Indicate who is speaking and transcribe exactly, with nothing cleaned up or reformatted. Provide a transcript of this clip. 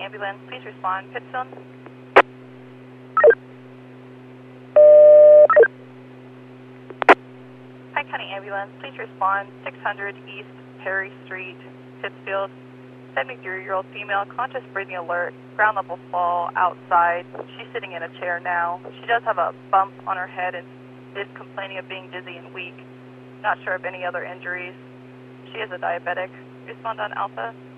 Speaker 1: ambulance, please respond. Pittsfield. Pike County ambulance, please respond. six hundred East Perry Street, Pittsfield. seventy-three-year-old female, conscious breathing alert, ground level fall outside. She's sitting in a chair now. She does have a bump on her head and is complaining of being dizzy and weak. Not sure of any other injuries. She is a diabetic. Respond on Alpha.